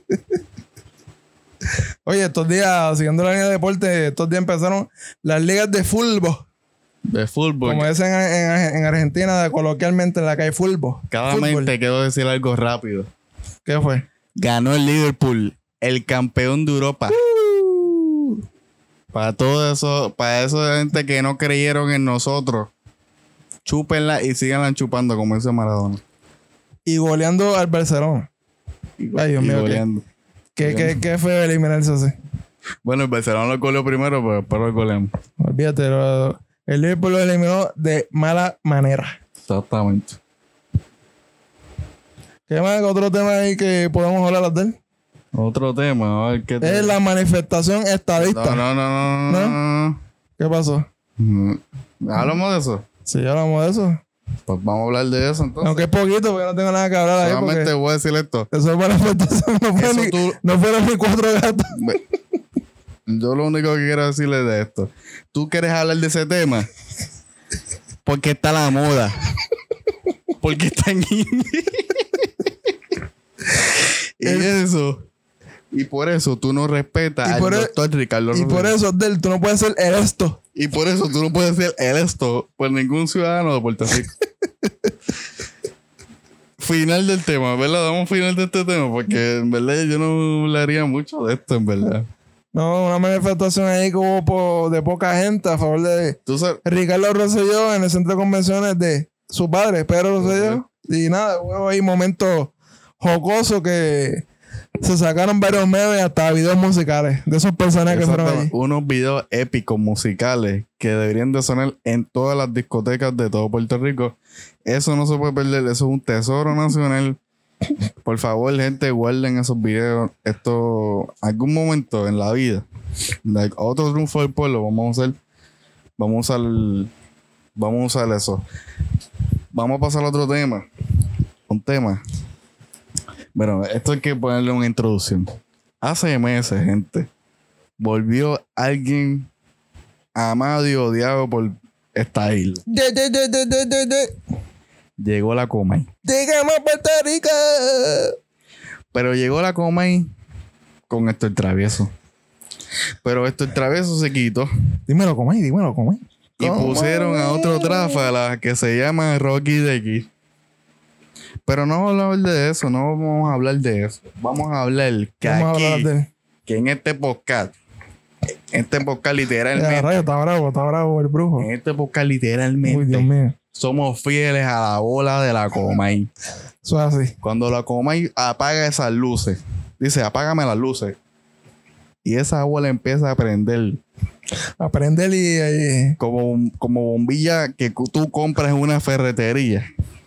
Oye, estos días, siguiendo la línea de deporte, estos días empezaron las ligas de fútbol. De fútbol. Como dicen en, en- en Argentina, coloquialmente en la calle fútbol. Cada Fútbol. mente quiero decir algo rápido. ¿Qué fue? Ganó el Liverpool, el campeón de Europa. Para todo eso, para esa gente que no creyeron en nosotros, chúpenla y síganla chupando, como dice Maradona. Y goleando al Barcelona. Ay, Dios Y mío, ¿qué? goleando. Qué, qué, qué feo eliminarse así. Bueno, el Barcelona lo goleó primero, pero después lo goleamos. Olvídate, lo- el Liverpool lo eliminó de mala manera. Exactamente. ¿Qué más? Otro tema ahí que podemos hablar de él. Otro tema, a ver qué te- Es la manifestación estadista. No, no, no, no, no, no. ¿Qué pasó? no. Hablamos de eso. Si ya hablamos de eso. Pues vamos a hablar de eso entonces. Aunque es poquito, porque no tengo nada que hablar ahí. Solamente Porque voy a decir esto. eso es manifestación. No, fue Eso ni, tú- no fueron ni cuatro gatos. Ve, yo lo único que quiero decirle de esto. ¿Tú quieres hablar de ese tema? Porque está la moda. Porque está en Y eso. Y por eso tú no respetas Y al por e- doctor Ricardo Y por Rodríguez. eso, Del, tú no puedes ser el esto. Y por eso tú no puedes ser el esto por ningún ciudadano de Puerto Rico. Final del tema, ¿verdad? Damos final de este tema porque en verdad yo no hablaría mucho de esto, en verdad. No, una manifestación ahí como po- de poca gente a favor de Tú sabes, Ricardo Rosselló en el centro de convenciones de su padre, Pedro Rosselló. Y nada, hubo ahí momentos jocosos que se sacaron varios memes hasta videos musicales de esos personajes que fueron exacto, ahí. unos videos épicos musicales que deberían de sonar en todas las discotecas de todo Puerto Rico. Eso no se puede perder, eso es un tesoro nacional. Por favor, gente, guarden esos videos. Esto, algún momento en la vida, like, otro triunfo del pueblo, vamos a hacer, vamos a usar, vamos a usar eso. Vamos a pasar a otro tema. Un tema. Bueno, esto hay que ponerle una introducción. Hace meses, gente, volvió alguien amado y odiado por esta isla. De, de, de, de, de, de, de. Llegó la Comay. Llegamos a Puerto Rico. Pero llegó la Comay con esto el travieso. Pero esto el travieso se quitó Dímelo, Comay, dímelo, Comay. y pusieron a otro tráfala que se llama Rocky de aquí. Pero no vamos a hablar de eso, no vamos a hablar de eso. Vamos a hablar que Vamos a hablar aquí, de él. que en este podcast, en este podcast Ya, literalmente, rayo, está bravo, está bravo el brujo. en este podcast Uy, Dios literalmente, mío. somos fieles a la bola de la Comay. Eso es así. Cuando la Comay apaga esas luces, dice, apágame las luces. Y esa bola empieza a prender Aprender y, y- como, como bombilla que cu- tú compras en una ferretería.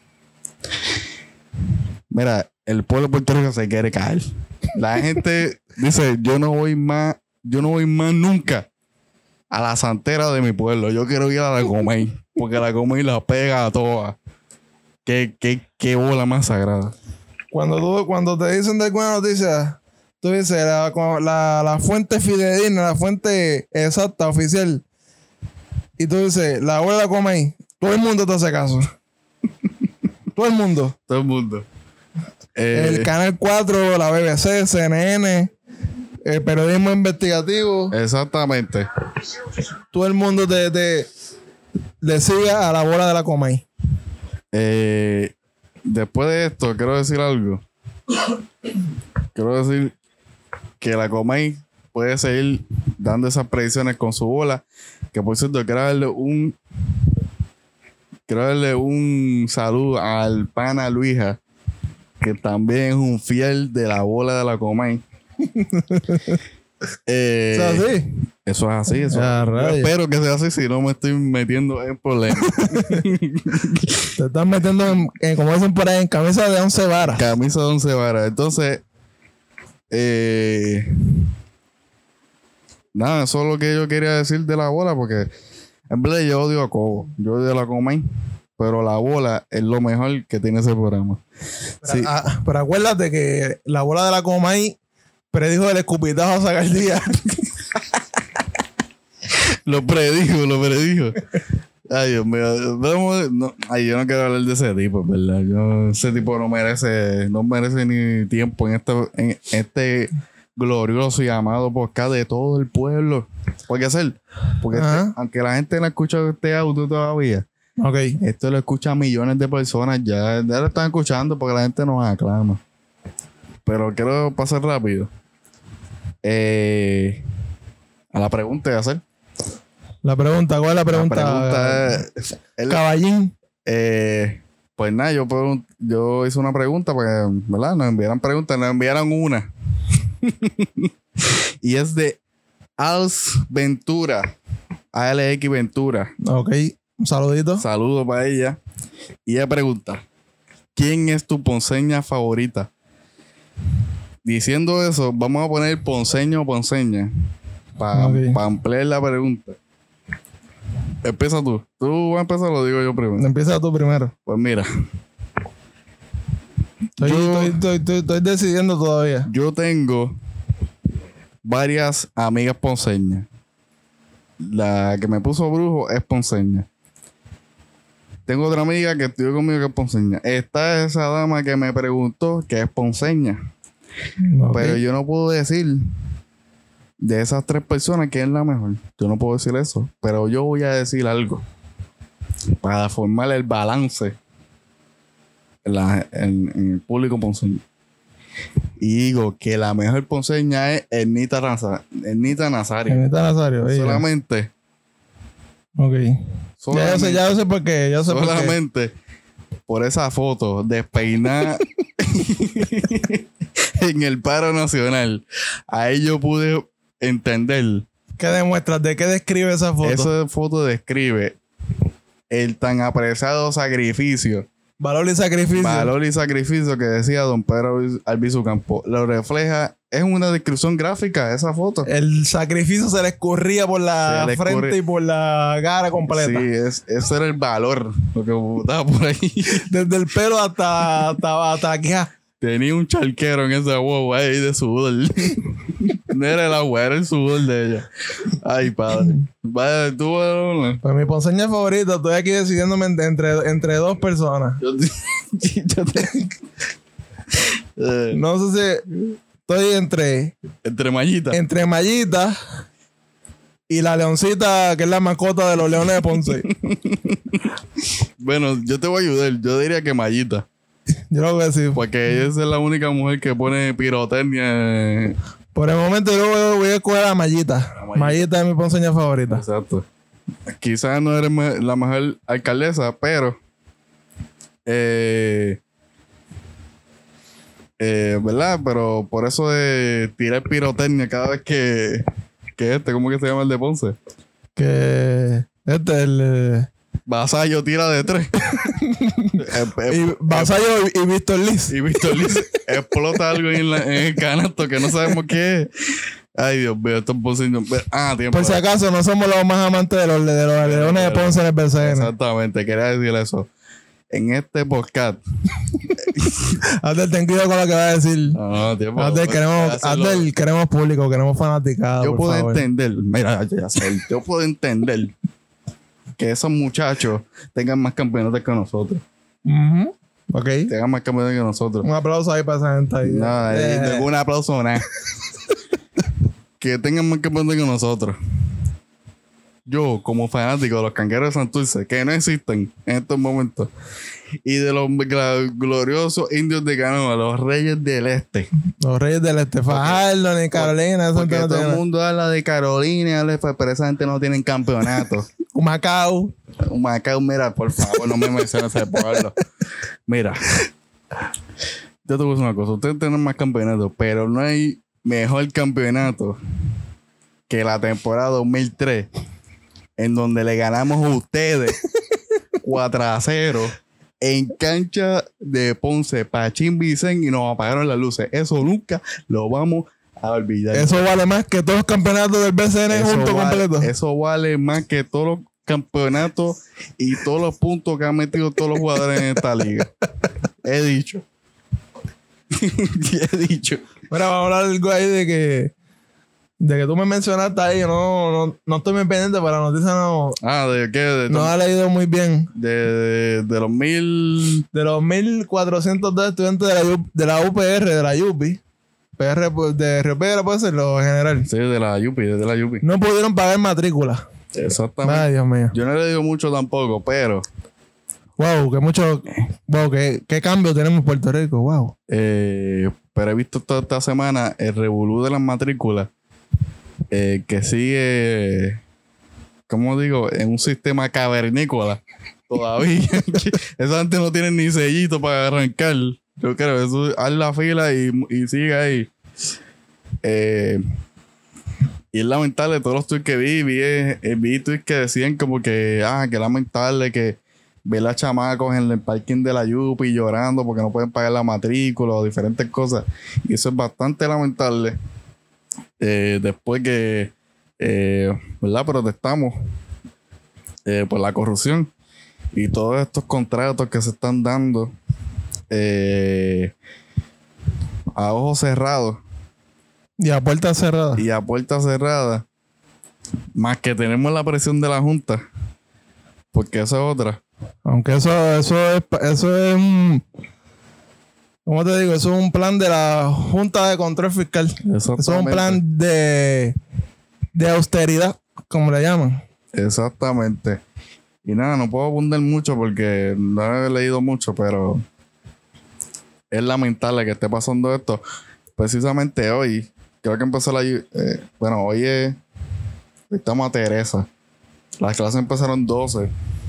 Mira, el pueblo de Puerto Rico se quiere caer. La gente dice, yo no voy más, yo no voy más nunca a la santera de mi pueblo. Yo quiero ir a la Comay, porque la Comay la pega a todas. Qué, qué, qué bola más sagrada. cuando, tú, cuando te dicen de alguna noticia, tú dices la, la, la fuente fidedigna, la fuente exacta, oficial. Y tú dices, la abuela la come ahí. Todo el mundo te hace caso. Todo el mundo. Todo el mundo. Eh, El Canal cuatro, la B B C, C N N, el periodismo investigativo. Exactamente. Todo el mundo te, te le sigue a la bola de la Comay. Eh, después de esto, quiero decir algo. Quiero decir que la Comay puede seguir dando esas predicciones con su bola. Que por cierto, quiero darle un quiero darle un saludo al pana Luija, que también es un fiel de la bola de la Comay. eh, ¿Eso es así? Eso es así. Eso Ya, yo rayos. espero que sea así, si no me estoy metiendo en problemas. Te estás metiendo, en, en, como dicen por ahí, en camisa de once varas. Camisa de once varas. Entonces, eh, nada, eso es lo que yo quería decir de la bola, porque en verdad yo odio a Cobo, yo odio a la Comay, pero la bola es lo mejor que tiene ese programa. Pero, Sí. ah, pero acuérdate que la bola de la Comay predijo el escupitajo a sacar el día. Lo predijo, lo predijo. Ay, Dios mío. Vamos, no, ay, yo no quiero hablar de ese tipo, ¿verdad? Yo, ese tipo no merece, no merece ni tiempo en este, en este glorioso y amado podcast de todo el pueblo. ¿Por qué hacer? Porque este, aunque la gente no escucha este audio todavía, Ok. esto lo escuchan millones de personas. Ya, ya lo están escuchando porque la gente nos aclama. Pero quiero pasar rápido. Eh, a la pregunta de hacer. La pregunta, ¿cuál es la pregunta? La pregunta es, es la- Caballín. eh, pues nada, yo, pregun- yo hice una pregunta porque, ¿verdad? Nos enviaron preguntas, nos enviaron una. Y es de Als Ventura. A L X Ventura. Ok. Un saludito. Saludo para ella. Y ella pregunta: ¿quién es tu ponceña favorita? Diciendo eso, vamos a poner ponceño o ponceña para Ok. ampliar la pregunta. Empieza tú. ¿Tú vas a empezar o lo digo yo primero? Empieza tú primero. Pues mira, Estoy, Yo- estoy, estoy, estoy- estoy decidiendo todavía. yo tengo varias amigas ponceñas. La que me puso brujo es ponceña. Tengo otra amiga que estudió conmigo que es ponceña. Está esa dama que me preguntó que es ponceña. Ok. Pero yo no puedo decir de esas tres personas quién es la mejor. Yo no puedo decir eso. Pero yo voy a decir algo para formar el balance en, la- en- en el público ponceño. Y digo que la mejor ponceña es Ernita, Naza- Ernita Nazario. Ernita Nazario. ella. Solamente. Ok. Ya yo solamente sé, ya yo sé por qué. Ya sé por qué. solamente por esa foto despeinada en el paro nacional. Ahí yo pude entender. ¿Qué demuestras? ¿De qué describe esa foto? Esa foto describe el tan apreciado sacrificio, Valor y sacrificio. valor y sacrificio que decía don Pedro Albizu Campo. Lo refleja, es una descripción gráfica esa foto. El sacrificio se le escurría por la Se le frente escurre- y por la cara completa. Sí, es, ese era el valor, lo que estaba por ahí. Desde el pelo hasta, hasta, hasta aquí. ah. Tenía un charquero en esa guagua ahí de sudor. No era el agua, era el sudor de ella. Ay, padre. Vaya, tú, bueno, Pues mi ponceña favorita, estoy aquí decidiéndome entre, entre, entre dos personas. yo, yo te- Eh, No sé si estoy entre, entre mallitas. entre Mayita y la leoncita, que es la mascota de los leones de Ponce. Bueno, yo te voy a ayudar. Yo diría que mallita. Yo lo voy a decir. Porque ella es la única mujer que pone pirotecnia. eh, Por el momento yo voy, voy a escoger a Mayita. Mayita. Mayita es mi ponceña favorita. Exacto. Quizás no eres me- la mejor alcaldesa, pero. Eh, eh, ¿verdad? Pero por eso de tirar pirotecnia cada vez que. Que este, ¿cómo que se llama el de Ponce? Que este el eh, Vasallo tira de tres. Eh, eh, y Vasallo y, y Víctor Liz. y Víctor Liz explota algo en, la- en el canasto que no sabemos qué es. Ay, Dios mío, estos ponceños. Ah, tiempo. Por si acaso, no somos los más amantes de los, de los leones de Ponce en el B C N. Exactamente, quería decir eso. En este podcast. Abdel, ten cuidado con lo que va a decir. No, no, tiempo. Abdel, voy a queremos, hacerlo. Abdel, queremos público, queremos fanaticada. Yo por puedo favor. entender, mira, ya sé, yo puedo entender que esos muchachos tengan más campeonatos que nosotros. Ujú. Ok. Tengan más campeonatos que nosotros. Un aplauso ahí para esa gente ahí. No, Eh, eh, un aplauso, nada. Que tengan más campeonatos que nosotros. Yo, como fanático de los cangueros de Santurce, que no existen en estos momentos, y de los gla- gloriosos indios de Canoa, los Reyes del Este. Los Reyes del Este, Fajardo, ni Carolina, eso Porque no todo el tiene- mundo habla de Carolina, habla de- pero esa gente no tienen campeonato. Humacao. Macao, mira, por favor, no me menciones ese pueblo. Mira, yo te voy a decir una cosa. Ustedes tienen más campeonatos, pero no hay mejor campeonato que la temporada dos mil tres, en donde le ganamos a ustedes cuatro a cero en cancha de Ponce, Pachín Vicente, y nos apagaron las luces. Eso nunca lo vamos a olvidar. Eso vale más que todos los campeonatos del B C N Eso juntos vale, completos. eso vale más que todos los campeonatos y todos los puntos que han metido todos los jugadores en esta liga. He dicho. He dicho. Mira, vamos a hablar algo ahí de que de que tú me mencionaste ahí. Yo no, no, no estoy muy pendiente, pero la noticia no, Ah, ¿de qué? De, no ha leído muy bien. de, de, de los mil... De los mil cuatrocientos dos estudiantes de la, U- de la U P R, de la U P I, P R pues, de Río Piedra puede ser lo general, Sí, de la Yupi, de la Yupi. no pudieron pagar matrícula. Exactamente. Ay, Dios mío. Yo no le digo mucho tampoco, pero Wow, que mucho. Wow, qué, qué cambio tenemos en Puerto Rico. Wow. eh, pero he visto toda esta semana el revolú de las matrículas eh, que sigue, ¿cómo digo? En un sistema cavernícola todavía. Esa gente no tiene ni sellito para arrancar. Yo creo, eso haz la fila y, y sigue ahí. Eh, y es lamentable todos los tweets que vi. Vi, eh, vi tweets que decían como que, ah, que lamentable que ver a chamacos en el parking de la Yupi llorando porque no pueden pagar la matrícula o diferentes cosas. Y eso es bastante lamentable. Eh, después que, eh, ¿verdad? Protestamos eh, por la corrupción y todos estos contratos que se están dando eh, a ojos cerrados Y a puerta cerrada. y a puertas cerradas, más que tenemos la presión de la Junta, porque esa es otra. Aunque eso, eso es, eso es un, ¿cómo te digo? Eso es un plan de la Junta de Control Fiscal. Eso es un plan de, de austeridad, como le llaman. Exactamente. Y nada, no puedo abundar mucho porque no he leído mucho, pero es lamentable que esté pasando esto. Precisamente hoy, creo que empezó la... Eh, bueno, hoy es... Hoy estamos a Teresa. Las clases empezaron doce.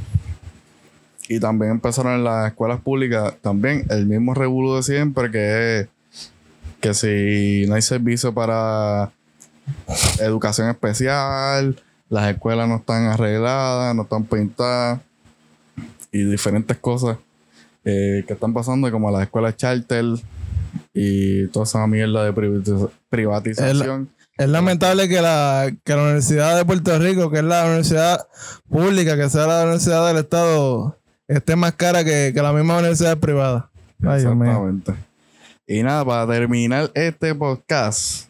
Y también empezaron en las escuelas públicas. También el mismo revolú de siempre, que es que si no hay servicio para educación especial, las escuelas no están arregladas, no están pintadas y diferentes cosas eh, que están pasando, como las escuelas charter y toda esa mierda de privatiz- privatización. Es lamentable que la, que la Universidad de Puerto Rico, que es la universidad pública, que sea la universidad del Estado, esté más cara que, que la misma universidad privada. Ay, Dios mío. Exactamente. Y nada, para terminar este podcast,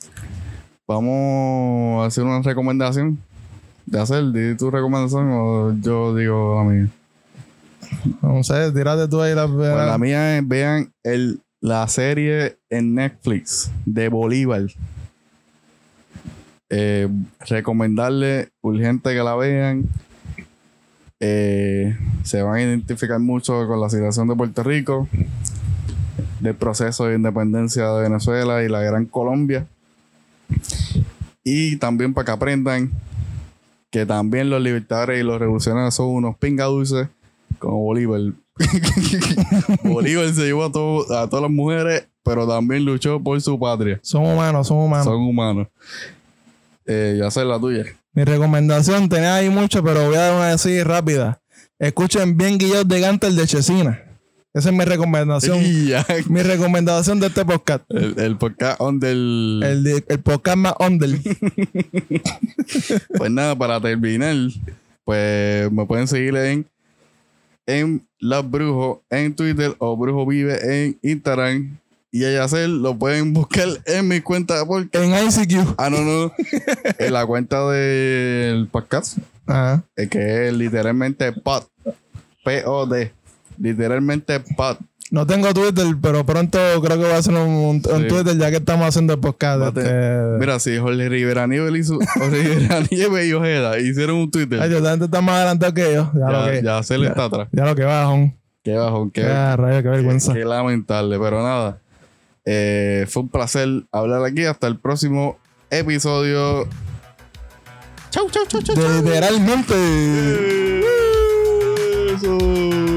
vamos a hacer una recomendación de hacer. ¿Di tu recomendación o yo digo la mía? No sé, tírate tú ahí la Pues la mía es, vean el, la serie en Netflix de Bolívar. Eh, recomendarle urgente que la vean. Eh, se van a identificar mucho con la situación de Puerto Rico, del proceso de independencia de Venezuela y la Gran Colombia. Y también para que aprendan que también los libertadores y los revolucionarios son unos pingadulces como Bolívar. Bolívar se llevó a, todo, a todas las mujeres, pero también luchó por su patria. Son humanos, son humanos. Son humanos. Eh, ya sé la tuya. Mi recomendación, tenía ahí mucho, pero voy a dar una así rápida. Escuchen bien Guillermo de Gantel de Chesina. Esa es mi recomendación. Y ya. Mi recomendación de este podcast. El, el podcast on del... El, de- el podcast más under. Pues nada, para terminar, pues me pueden seguir en, en Los Brujos en Twitter o Brujo Vive en Instagram. Y a Yacel lo pueden buscar en mi cuenta de podcast. En I C Q. Ah, no, no. En la cuenta del podcast. Ajá. eh, Que es literalmente pod. P O D. Literalmente pod. No tengo Twitter, pero pronto creo que voy a hacer un, un- un Sí. Twitter ya que estamos haciendo el podcast. Va a tener- este- Mira, si Jorge Rivera Nieves hizo, Jorge Rivera Nieves y Ojeda hicieron un Twitter. Ay, Dios, la gente está más adelantado que yo. Ya, lo ya, que, ya Yacel ya- está atrás. ya lo que va, Jon. Qué bajón, qué, Ah, rayo, qué vergüenza. qué, qué lamentable, pero nada. Eh, fue un placer hablar aquí. Hasta el próximo episodio. Chau, chau, chau, chau, chau. Literalmente. Eso.